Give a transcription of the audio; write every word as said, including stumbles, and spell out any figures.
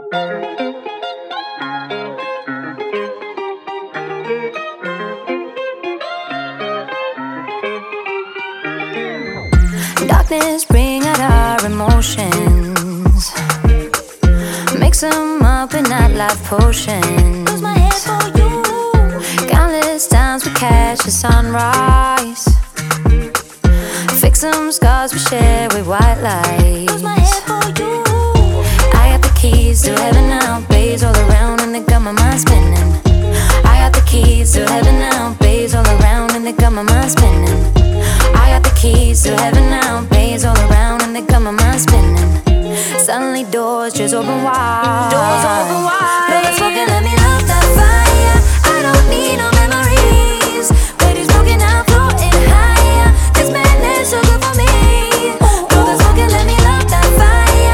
Darkness bring out our emotions, mix them up in nightlife potions. Lose my head for you. Countless times we catch the sunrise, fix some scars we share with white lies. Lose my head for you. I got the keys to heaven now, bays all around and they got my mind spinning. I got the keys to heaven now, bays all around and they got my mind spinning. I got the keys to heaven now, bays all around and they got my mind spinning. Suddenly doors just open wide. Doors open wide.